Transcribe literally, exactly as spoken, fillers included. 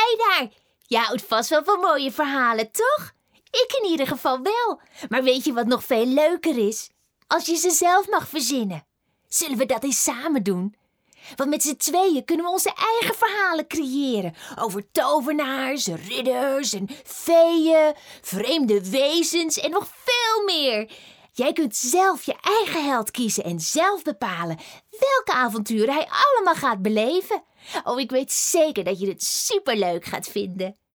jij daar? Je houdt vast wel van mooie verhalen, toch? Ik in ieder geval wel. Maar weet je wat nog veel leuker is? Als je ze zelf mag verzinnen. Zullen we dat eens samen doen? Want met z'n tweeën kunnen we onze eigen verhalen creëren. Over tovenaars, ridders en feeën, vreemde wezens en nog veel meer. Jij kunt zelf je eigen held kiezen en zelf bepalen welke avonturen hij allemaal gaat beleven. Oh, ik weet zeker dat je het superleuk gaat vinden.